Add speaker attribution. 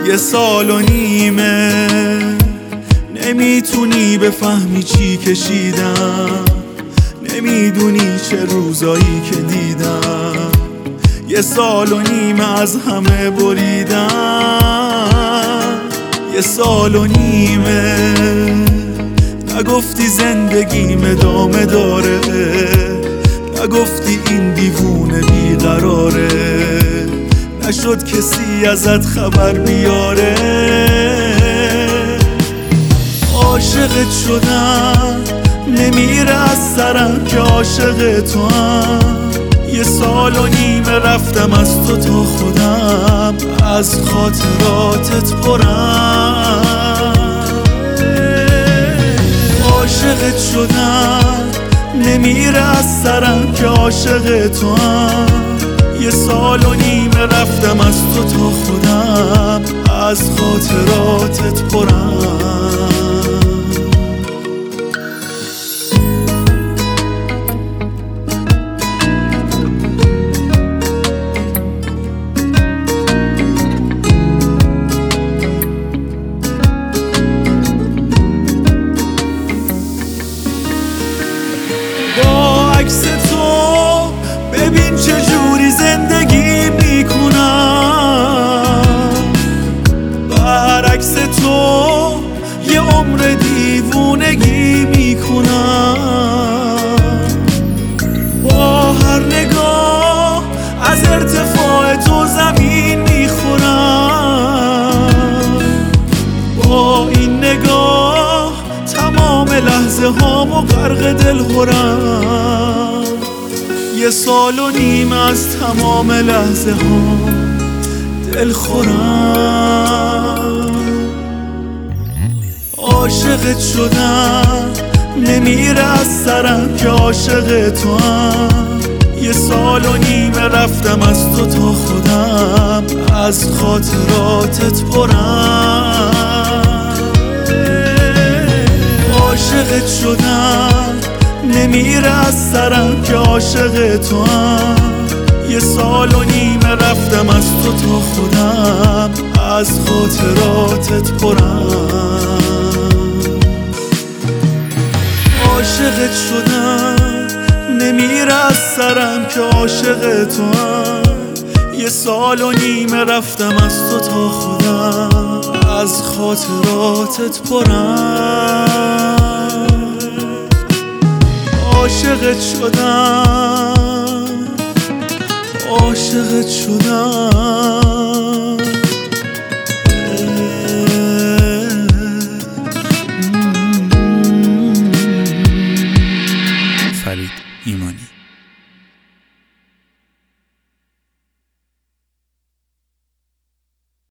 Speaker 1: 1.5 سال نمیتونی بفهمی چی کشیدم، نمیدونی چه روزایی که دیدم. 1.5 سال از همه بریدم. 1.5 سال نگفتی زندگیم ادامه داره، نگفتی این دیوونه بیقراره، نشد کسی ازت خبر بیاره. عاشقت شدم نمیره از سرم که عاشق تو هم. 1.5 سال رفتم از تو تا خودم از خاطراتت پرم. عاشقت شدم نمیره از سرم که عاشق تو هم. 1.5 سال رفتم از تو تا خودم از خاطراتت پرم. عکس تو ببین چجوری زندگی میکنم، برعکس تو یه عمر دیوونگی میکنم. با هر نگاه از ارتفاع تو زمین میخورم، با این نگاه تمام لحظه هامو غرق دل خورم. 1.5 سال از تمام لحظه ها دل خورم. عاشقت شدم نمیره از سرم که عاشق تو هم. 1.5 سال رفتم از تو تا خودم از خاطراتت پرم. عاشقت شدم نمیره از سرم که عاشق تو هم. 1.5 سال رفتم از تو تا خودم از خاطراتت پرم. عاشقت شدم نمیره از سرم که عاشق تو هم. 1.5 سال رفتم از تو تا خودم از خاطراتت پرم. عاشقت شدم، عاشقت شدم.